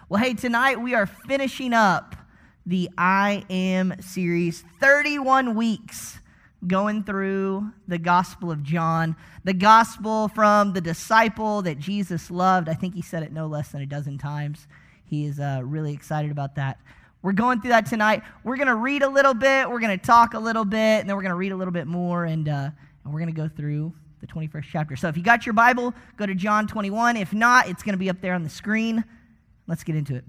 Well, hey, tonight we are finishing up the I Am series, 31 weeks going through the Gospel of John, the gospel from the disciple that Jesus loved. I think he said it no less than a dozen times. He is really excited about that. We're going through that tonight. We're going to read a little bit, we're going to talk a little bit, and then we're going to read a little bit more, and we're going to go through the 21st chapter. So if you got your Bible, go to John 21. If not, it's going to be up there on the screen. Let's get into it.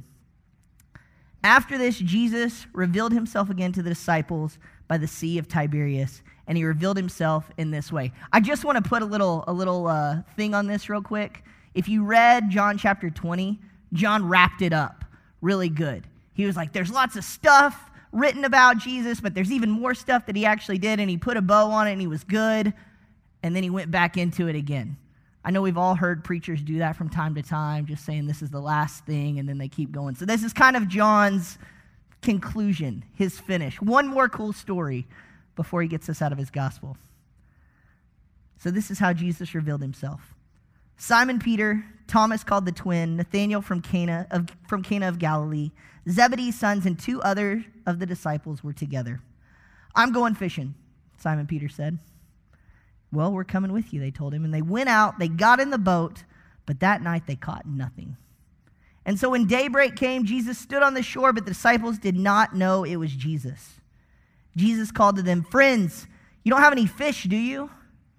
After this, Jesus revealed himself again to the disciples by the Sea of Tiberias, and he revealed himself in this way. I just want to put a little thing on this real quick. If you read John chapter 20, John wrapped it up really good. He was like, there's lots of stuff written about Jesus, but there's even more stuff that he actually did, and he put a bow on it, and he was good, and then he went back into it again. I know we've all heard preachers do that from time to time, just saying this is the last thing, and then they keep going. So this is kind of John's conclusion, his finish. One more cool story before he gets us out of his gospel. So this is how Jesus revealed himself. Simon Peter, Thomas called the twin, Nathanael from Cana of Galilee, Zebedee's sons, and two other of the disciples were together. I'm going fishing, Simon Peter said. Well, we're coming with you, they told him. And they went out, they got in the boat, but that night they caught nothing. And so when daybreak came, Jesus stood on the shore, but the disciples did not know it was Jesus. Jesus called to them, friends, you don't have any fish, do you?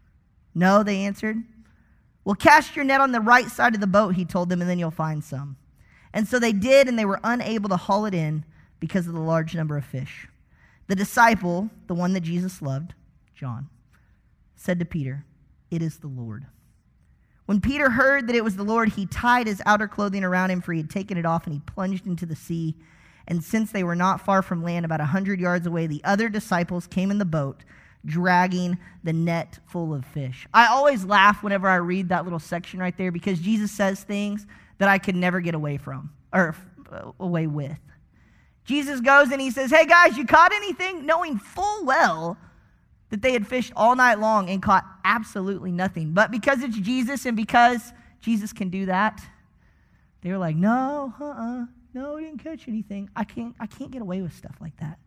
No, they answered. Well, cast your net on the right side of the boat, he told them, and then you'll find some. And so they did, and they were unable to haul it in because of the large number of fish. The disciple, the one that Jesus loved, John, said to Peter, it is the Lord. When Peter heard that it was the Lord, he tied his outer clothing around him, for he had taken it off, and he plunged into the sea. And since they were not far from land, about 100 yards away, the other disciples came in the boat, dragging the net full of fish. I always laugh whenever I read that little section right there, because Jesus says things that I could never get away from, or away with. Jesus goes and he says, hey guys, you caught anything? Knowing full well that they had fished all night long and caught absolutely nothing. But because it's Jesus and because Jesus can do that, they were like, no, we didn't catch anything. I can't get away with stuff like that.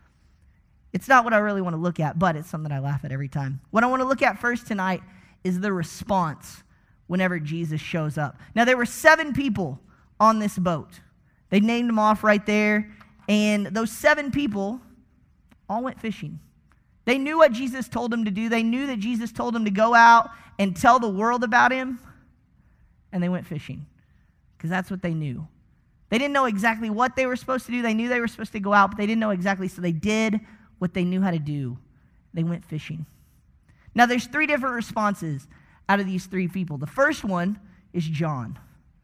It's not what I really want to look at, but it's something I laugh at every time. What I want to look at first tonight is the response whenever Jesus shows up. Now, there were 7 people on this boat. They named them off right there, and those 7 people all went fishing. They knew what Jesus told them to do. They knew that Jesus told them to go out and tell the world about him, and they went fishing because that's what they knew. They didn't know exactly what they were supposed to do. They knew they were supposed to go out, but they didn't know exactly, so they did what they knew how to do. They went fishing. Now, there's 3 different responses out of these 3 people. The first one is John.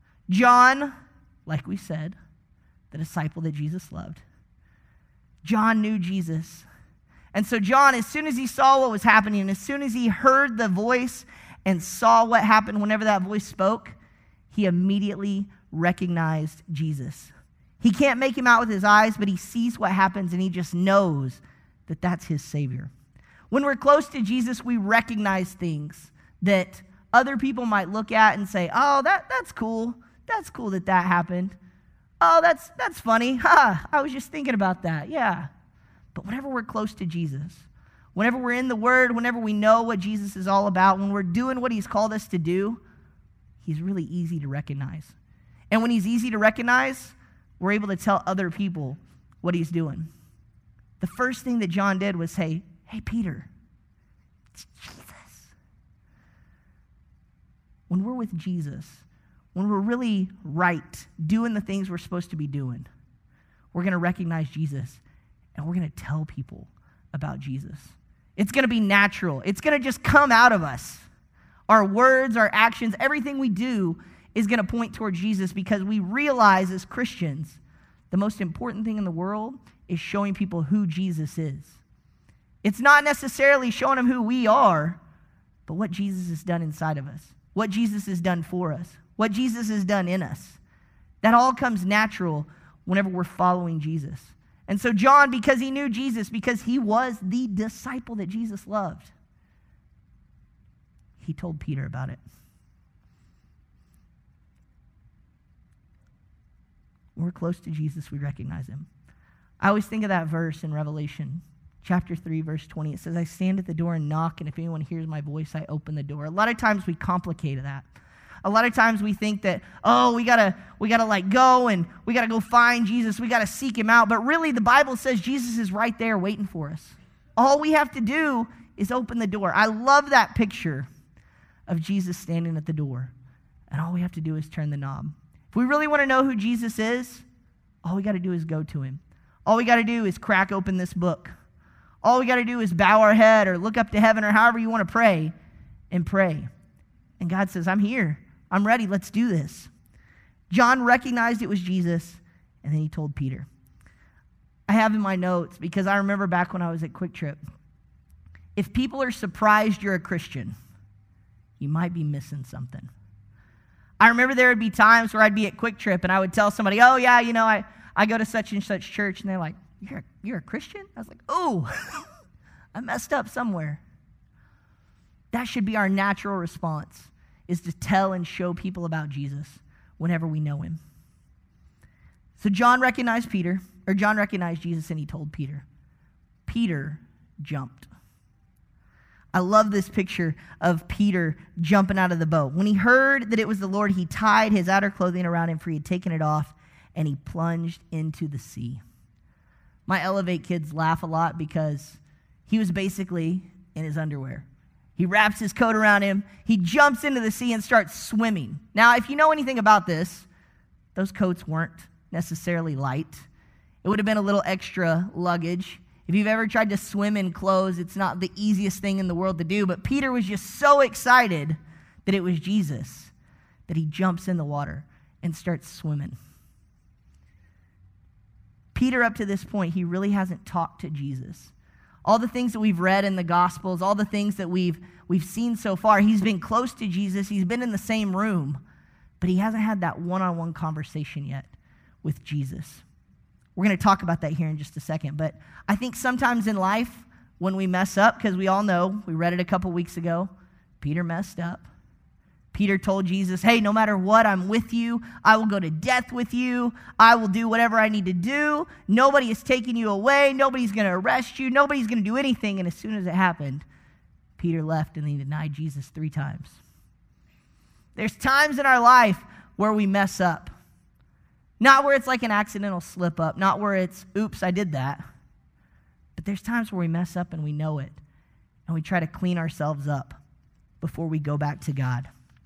John, like we said, the disciple that Jesus loved. John knew Jesus. And so John, as soon as he saw what was happening, as soon as he heard the voice and saw what happened whenever that voice spoke, he immediately recognized Jesus. He can't make him out with his eyes, but he sees what happens and he just knows that that's his Savior. When we're close to Jesus, we recognize things that other people might look at and say, oh, that's cool. That's cool that happened. Oh, that's funny. I was just thinking about that. Yeah. But whenever we're close to Jesus, whenever we're in the Word, whenever we know what Jesus is all about, when we're doing what he's called us to do, he's really easy to recognize. And when he's easy to recognize, we're able to tell other people what he's doing. The first thing that John did was say, hey, Peter, it's Jesus. When we're with Jesus, when we're really right, doing the things we're supposed to be doing, we're going to recognize Jesus. And we're going to tell people about Jesus. It's going to be natural. It's going to just come out of us. Our words, our actions, everything we do is going to point toward Jesus because we realize as Christians, the most important thing in the world is showing people who Jesus is. It's not necessarily showing them who we are, but what Jesus has done inside of us, what Jesus has done for us, what Jesus has done in us. That all comes natural whenever we're following Jesus. And so John, because he knew Jesus, because he was the disciple that Jesus loved, he told Peter about it. When we're close to Jesus, we recognize him. I always think of that verse in Revelation chapter 3, verse 20. It says, I stand at the door and knock, and if anyone hears my voice, I open the door. A lot of times we complicate that. A lot of times we think that, oh, we gotta like go and we gotta go find Jesus. We gotta seek him out. But really, the Bible says Jesus is right there waiting for us. All we have to do is open the door. I love that picture of Jesus standing at the door. And all we have to do is turn the knob. If we really want to know who Jesus is, all we got to do is go to him. All we got to do is crack open this book. All we got to do is bow our head or look up to heaven or however you want to pray and pray. And God says, I'm here. I'm ready. Let's do this. John recognized it was Jesus, and then he told Peter. I have in my notes, because I remember back when I was at Quick Trip, if people are surprised you're a Christian, you might be missing something. I remember there would be times where I'd be at Quick Trip and I would tell somebody, oh yeah, I go to such and such church, and they're like, you're a Christian? I was like, oh, I messed up somewhere. That should be our natural response, is to tell and show people about Jesus whenever we know him. So John recognized Jesus, and he told Peter. Peter jumped. I love this picture of Peter jumping out of the boat. When he heard that it was the Lord, he tied his outer clothing around him, for he had taken it off, and he plunged into the sea. My Elevate kids laugh a lot because he was basically in his underwear. He wraps his coat around him, he jumps into the sea and starts swimming. Now, if you know anything about this, those coats weren't necessarily light. It would have been a little extra luggage. If you've ever tried to swim in clothes, it's not the easiest thing in the world to do, but Peter was just so excited that it was Jesus that he jumps in the water and starts swimming. Peter, up to this point, he really hasn't talked to Jesus. All the things that we've read in the Gospels, all the things that we've seen so far, he's been close to Jesus, he's been in the same room, but he hasn't had that one-on-one conversation yet with Jesus. We're going to talk about that here in just a second, but I think sometimes in life, when we mess up, because we all know, we read it a couple weeks ago, Peter messed up. Peter told Jesus, hey, no matter what, I'm with you. I will go to death with you. I will do whatever I need to do. Nobody is taking you away. Nobody's going to arrest you. Nobody's going to do anything. And as soon as it happened, Peter left and he denied Jesus 3 times. There's times in our life where we mess up. Not where it's like an accidental slip up, not where it's, oops, I did that. But there's times where we mess up and we know it, and we try to clean ourselves up before we go back to God.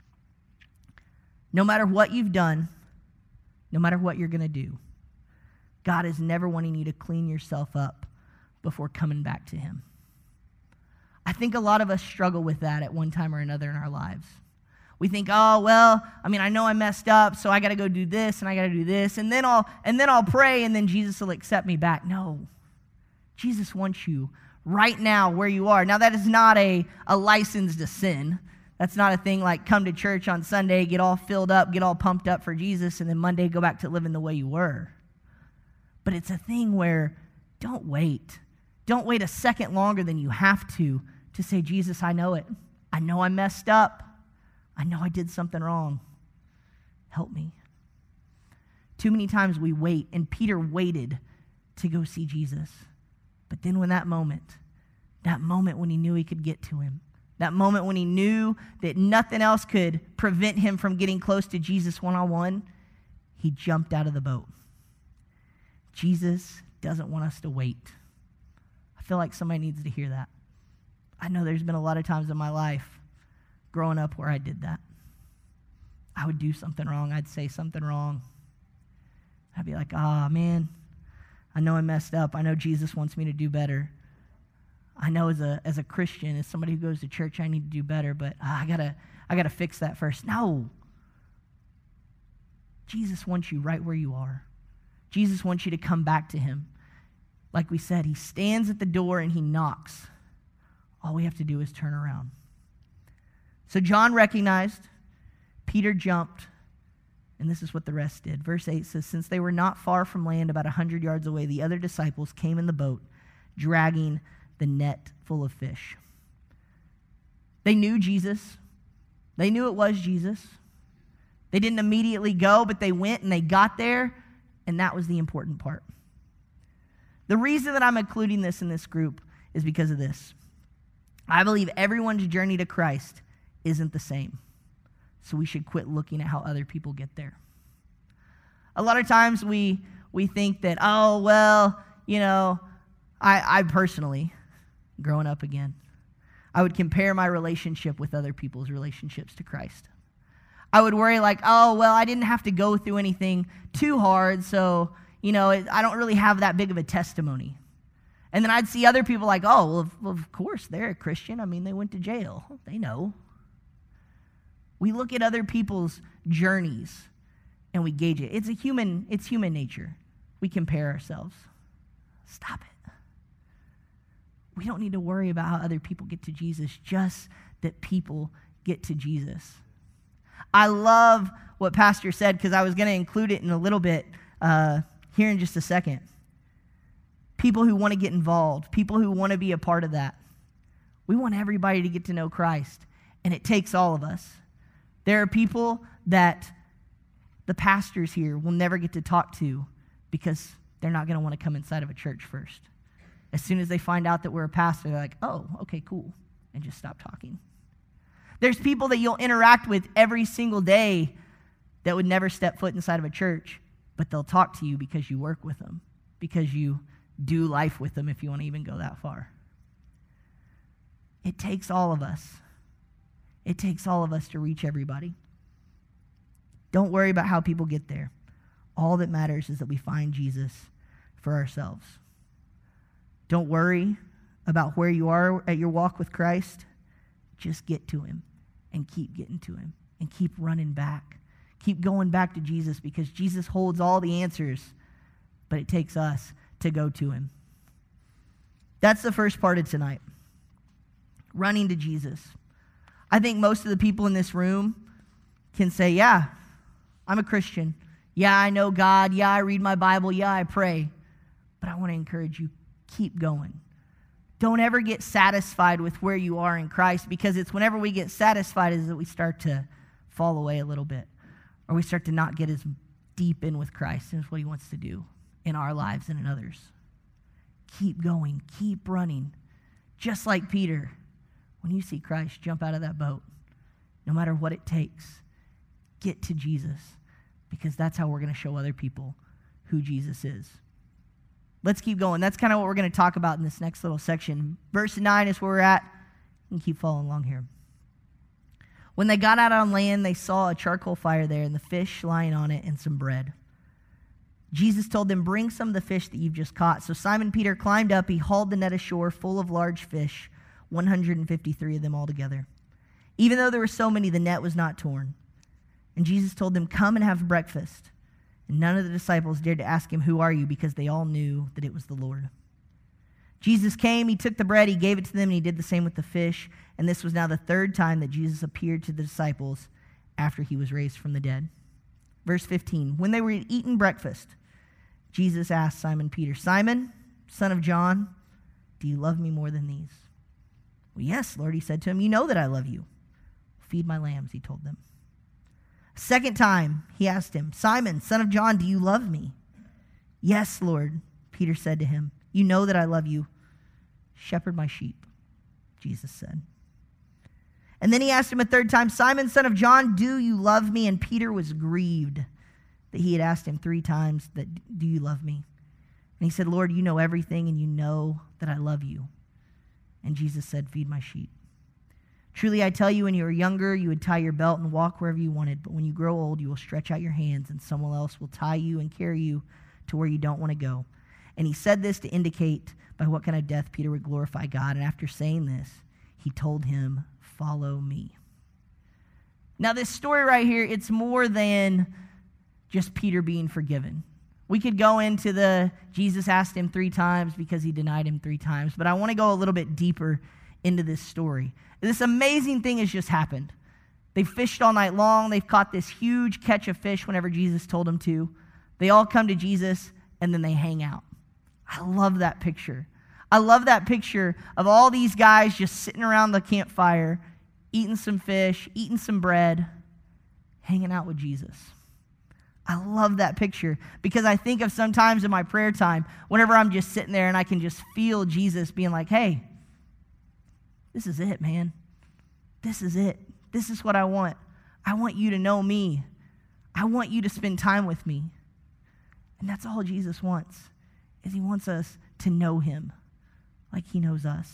No matter what you've done, no matter what you're going to do, God is never wanting you to clean yourself up before coming back to him. I think a lot of us struggle with that at one time or another in our lives. We think, oh, well, I know I messed up, so I got to go do this, and I got to do this, and then I'll pray, and then Jesus will accept me back. No. Jesus wants you right now where you are. Now, that is not a license to sin. That's not a thing like come to church on Sunday, get all filled up, get all pumped up for Jesus, and then Monday go back to living the way you were. But it's a thing where don't wait. Don't wait a second longer than you have to say, Jesus, I know it. I know I messed up. I know I did something wrong. Help me. Too many times we wait, and Peter waited to go see Jesus. But then when that moment when he knew he could get to him, that moment when he knew that nothing else could prevent him from getting close to Jesus one-on-one, he jumped out of the boat. Jesus doesn't want us to wait. I feel like somebody needs to hear that. I know there's been a lot of times in my life growing up where I did that. I would do something wrong. I'd say something wrong. I'd be like, man, I know I messed up. I know Jesus wants me to do better. I know as a Christian, as somebody who goes to church, I need to do better, but I gotta fix that first. No. Jesus wants you right where you are. Jesus wants you to come back to him. Like we said, he stands at the door and he knocks. All we have to do is turn around. So John recognized, Peter jumped, and this is what the rest did. Verse 8 says, since they were not far from land, about 100 yards away, the other disciples came in the boat, dragging the net full of fish. They knew Jesus. They knew it was Jesus. They didn't immediately go, but they went and they got there, And that was the important part. The reason that I'm including this in this group is because of this. I believe everyone's journey to Christ isn't the same. So we should quit looking at how other people get there. A lot of times we think that, oh, well, I personally, growing up again, I would compare my relationship with other people's relationships to Christ. I would worry like, oh, well, I didn't have to go through anything too hard, so, I don't really have that big of a testimony. And then I'd see other people like, oh, well, of course, they're a Christian. I mean, they went to jail. They know. We look at other people's journeys and we gauge it. It's human nature. We compare ourselves. Stop it. We don't need to worry about how other people get to Jesus, just that people get to Jesus. I love what Pastor said, because I was going to include it in a little bit here in just a second. People who want to get involved, people who want to be a part of that. We want everybody to get to know Christ, and it takes all of us. There are people that the pastors here will never get to talk to because they're not going to want to come inside of a church first. As soon as they find out that we're a pastor, they're like, oh, okay, cool, and just stop talking. There's people that you'll interact with every single day that would never step foot inside of a church, but they'll talk to you because you work with them, because you do life with them, if you want to even go that far. It takes all of us. It takes all of us to reach everybody. Don't worry about how people get there. All that matters is that we find Jesus for ourselves. Don't worry about where you are at your walk with Christ. Just get to him and keep getting to him and keep running back. Keep going back to Jesus, because Jesus holds all the answers, but it takes us to go to him. That's the first part of tonight. Running to Jesus. I think most of the people in this room can say, yeah, I'm a Christian. Yeah, I know God. Yeah, I read my Bible. Yeah, I pray. But I want to encourage you, keep going. Don't ever get satisfied with where you are in Christ, because it's whenever we get satisfied is that we start to fall away a little bit, or we start to not get as deep in with Christ and what he wants to do in our lives and in others. Keep going. Keep running. Just like Peter, when you see Christ, jump out of that boat. No matter what it takes, get to Jesus, because that's how we're going to show other people who Jesus is. Let's keep going. That's kind of what we're going to talk about in this next little section. Verse 9 is where we're at. You can keep following along here. When they got out on land, they saw a charcoal fire there and the fish lying on it and some bread. Jesus told them, bring some of the fish that you've just caught. So Simon Peter climbed up. He hauled the net ashore full of large fish, 153 of them altogether. Even though there were so many, the net was not torn. And Jesus told them, come and have breakfast. And none of the disciples dared to ask him, who are you? Because they all knew that it was the Lord. Jesus came, he took the bread, he gave it to them, and he did the same with the fish. And this was now the third time that Jesus appeared to the disciples after he was raised from the dead. Verse 15, when they were eating breakfast, Jesus asked Simon Peter, Simon, son of John, do you love me more than these? Well, yes, Lord, he said to him, you know that I love you. Feed my lambs, he told them. Second time, he asked him, Simon, son of John, do you love me? Yes, Lord, Peter said to him, you know that I love you. Shepherd my sheep, Jesus said. And then he asked him a third time, Simon, son of John, do you love me? And Peter was grieved that he had asked him 3 times, do you love me? And he said, Lord, you know everything, and you know that I love you. And Jesus said, feed my sheep. Truly, I tell you, when you were younger, you would tie your belt and walk wherever you wanted. But when you grow old, you will stretch out your hands, and someone else will tie you and carry you to where you don't want to go. And he said this to indicate by what kind of death Peter would glorify God. And after saying this, he told him, follow me. Now, this story right here, it's more than just Peter being forgiven. We could go into the Jesus asked him 3 times because he denied him 3 times. But I want to go a little bit deeper into this story. This amazing thing has just happened. They've fished all night long. They've caught this huge catch of fish whenever Jesus told them to. They all come to Jesus, and then they hang out. I love that picture. I love that picture of all these guys just sitting around the campfire, eating some fish, eating some bread, hanging out with Jesus. I love that picture because I think of sometimes in my prayer time, whenever I'm just sitting there and I can just feel Jesus being like, hey, this is it, man. This is it. This is what I want. I want you to know me. I want you to spend time with me. And that's all Jesus wants, is he wants us to know him like he knows us.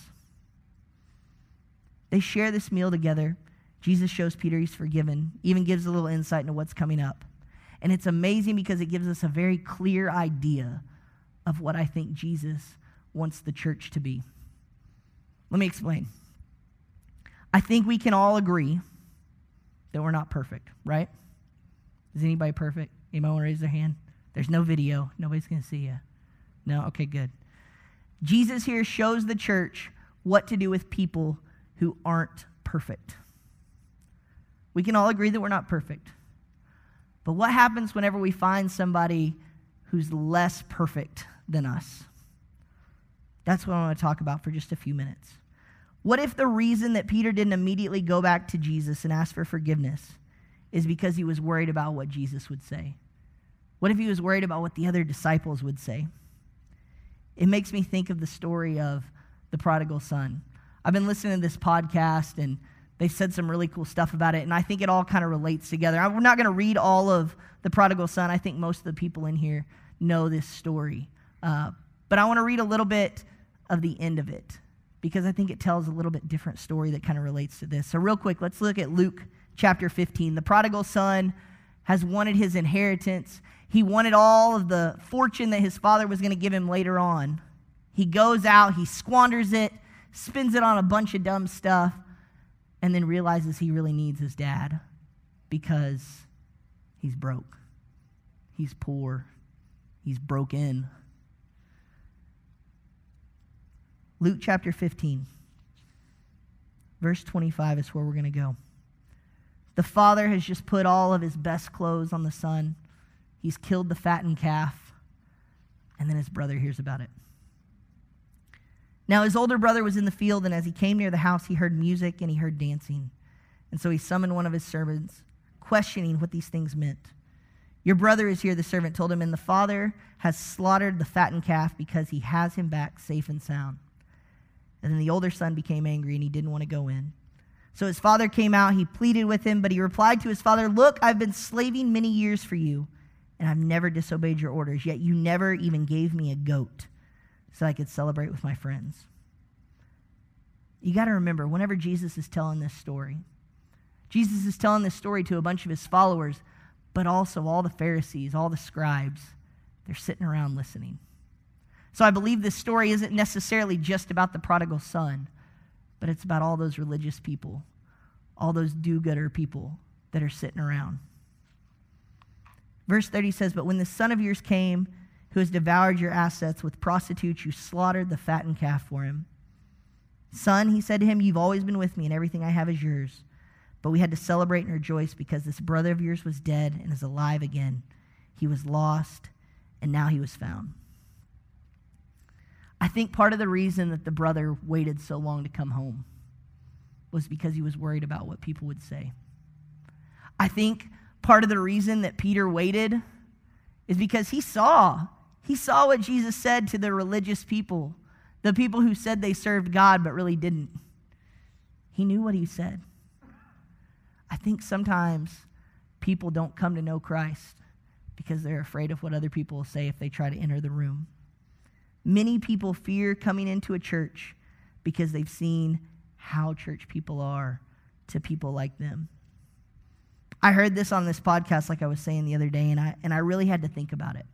They share this meal together. Jesus shows Peter he's forgiven, even gives a little insight into what's coming up. And it's amazing because it gives us a very clear idea of what I think Jesus wants the church to be. Let me explain. I think we can all agree that we're not perfect, right? Is anybody perfect? Anybody want to raise their hand? There's no video. Nobody's going to see you. No? Okay, good. Jesus here shows the church what to do with people who aren't perfect. We can all agree that we're not perfect. But what happens whenever we find somebody who's less perfect than us? That's what I want to talk about for just a few minutes. What if the reason that Peter didn't immediately go back to Jesus and ask for forgiveness is because he was worried about what Jesus would say? What if he was worried about what the other disciples would say? It makes me think of the story of the prodigal son. I've been listening to this podcast, and they said some really cool stuff about it, and I think it all kind of relates together. We're not going to read all of the prodigal son. I think most of the people in here know this story. But I want to read a little bit of the end of it, because I think it tells a little bit different story that kind of relates to this. So real quick, let's look at Luke chapter 15. The prodigal son has wanted his inheritance. He wanted all of the fortune that his father was going to give him later on. He goes out, he squanders it, spends it on a bunch of dumb stuff, and then realizes he really needs his dad because he's broke. He's poor. He's broken. Luke chapter 15, verse 25 is where we're going to go. The father has just put all of his best clothes on the son. He's killed the fattened calf, and then his brother hears about it. Now his older brother was in the field, and as he came near the house, he heard music and he heard dancing. And so he summoned one of his servants, questioning what these things meant. Your brother is here, the servant told him, and the father has slaughtered the fattened calf because he has him back safe and sound. And then the older son became angry, and he didn't want to go in. So his father came out, he pleaded with him, but he replied to his father, look, I've been slaving many years for you, and I've never disobeyed your orders, yet you never even gave me a goat so I could celebrate with my friends. You got to remember, whenever Jesus is telling this story, Jesus is telling this story to a bunch of his followers, but also all the Pharisees, all the scribes. They're sitting around listening. So I believe this story isn't necessarily just about the prodigal son, but it's about all those religious people, all those do-gooder people that are sitting around. Verse 30 says, but when the son of yours came, who has devoured your assets with prostitutes, you slaughtered the fattened calf for him. Son, he said to him, you've always been with me, and everything I have is yours. But we had to celebrate and rejoice because this brother of yours was dead and is alive again. He was lost, and now he was found. I think part of the reason that the brother waited so long to come home was because he was worried about what people would say. I think part of the reason that Peter waited is because he saw what Jesus said to the religious people, the people who said they served God but really didn't. He knew what he said. I think sometimes people don't come to know Christ because they're afraid of what other people will say if they try to enter the room. Many people fear coming into a church because they've seen how church people are to people like them. I heard this on this podcast, like I was saying the other day, and I really had to think about it.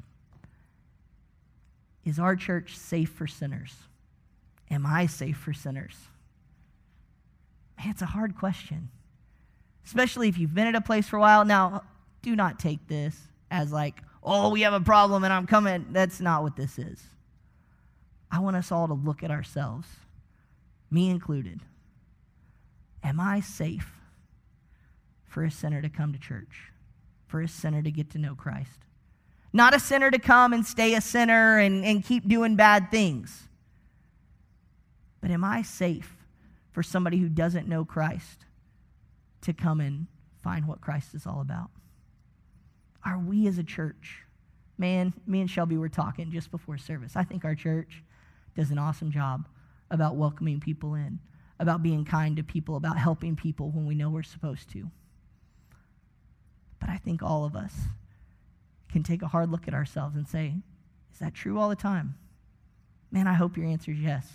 Is our church safe for sinners? Am I safe for sinners? Man, it's a hard question, especially if you've been at a place for a while. Now, do not take this as like, oh, we have a problem and I'm coming. That's not what this is. I want us all to look at ourselves, me included. Am I safe for a sinner to come to church, for a sinner to get to know Christ? Not a sinner to come and stay a sinner and keep doing bad things. But am I safe for somebody who doesn't know Christ to come and find what Christ is all about? Are we as a church? Man, me and Shelby were talking just before service. I think our church does an awesome job about welcoming people in, about being kind to people, about helping people when we know we're supposed to. But I think all of us can take a hard look at ourselves and say, is that true all the time? Man, I hope your answer is yes.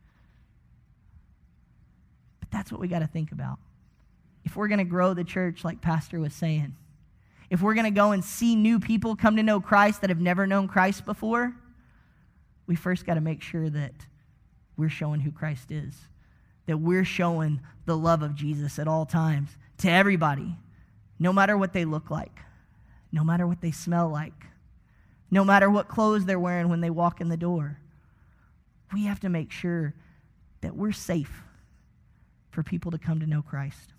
But that's what we got to think about. If we're going to grow the church like Pastor was saying, if we're going to go and see new people come to know Christ that have never known Christ before, we first got to make sure that we're showing who Christ is, that we're showing the love of Jesus at all times to everybody, no matter what they look like, no matter what they smell like, no matter what clothes they're wearing when they walk in the door. We have to make sure that we're safe for people to come to know Christ.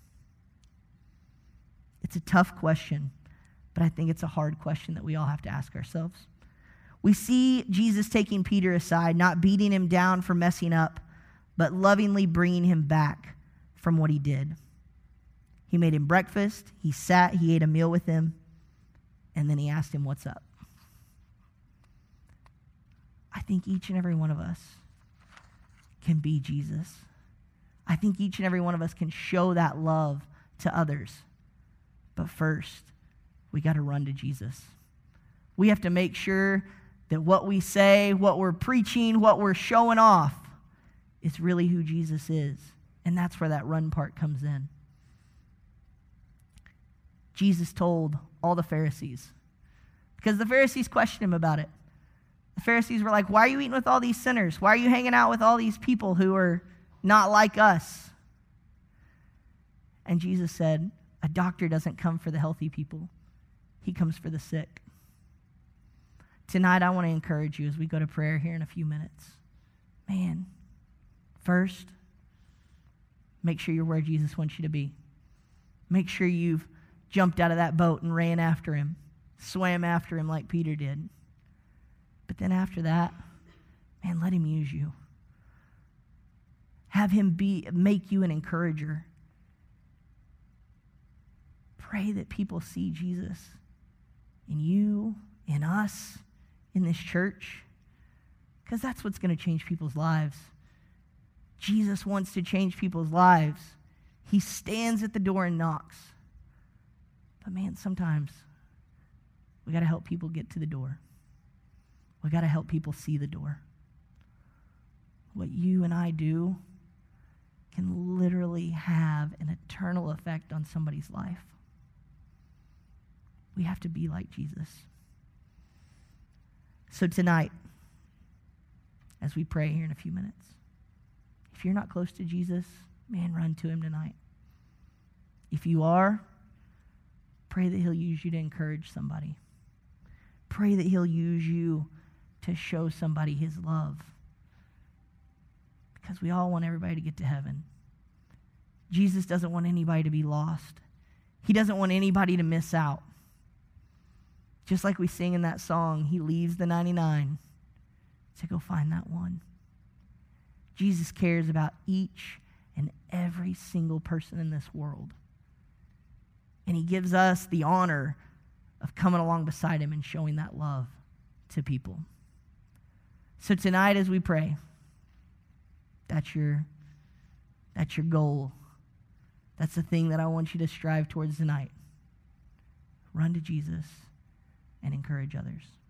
It's a tough question, but I think it's a hard question that we all have to ask ourselves. We see Jesus taking Peter aside, not beating him down for messing up, but lovingly bringing him back from what he did. He made him breakfast, he sat, he ate a meal with him, and then he asked him, what's up? I think each and every one of us can be Jesus. I think each and every one of us can show that love to others. But first, we got to run to Jesus. We have to make sure that what we say, what we're preaching, what we're showing off is really who Jesus is. And that's where that run part comes in. Jesus told all the Pharisees, because the Pharisees questioned him about it. The Pharisees were like, why are you eating with all these sinners? Why are you hanging out with all these people who are not like us? And Jesus said, a doctor doesn't come for the healthy people. He comes for the sick. Tonight, I want to encourage you as we go to prayer here in a few minutes. Man, first, make sure you're where Jesus wants you to be. Make sure you've jumped out of that boat and ran after him, swam after him like Peter did. But then after that, man, let him use you. Have him make you an encourager. Pray that people see Jesus in you, in us, in this church, because that's what's going to change people's lives. Jesus wants to change people's lives. He stands at the door and knocks. But man, sometimes we got to help people get to the door. We got to help people see the door. What you and I do can literally have an eternal effect on somebody's life. We have to be like Jesus. So tonight, as we pray here in a few minutes, if you're not close to Jesus, man, run to him tonight. If you are, pray that he'll use you to encourage somebody. Pray that he'll use you to show somebody his love. Because we all want everybody to get to heaven. Jesus doesn't want anybody to be lost. He doesn't want anybody to miss out. Just like we sing in that song, he leaves the 99 to go find that one. Jesus cares about each and every single person in this world. And he gives us the honor of coming along beside him and showing that love to people. So tonight as we pray, that's your goal. That's the thing that I want you to strive towards tonight. Run to Jesus and encourage others.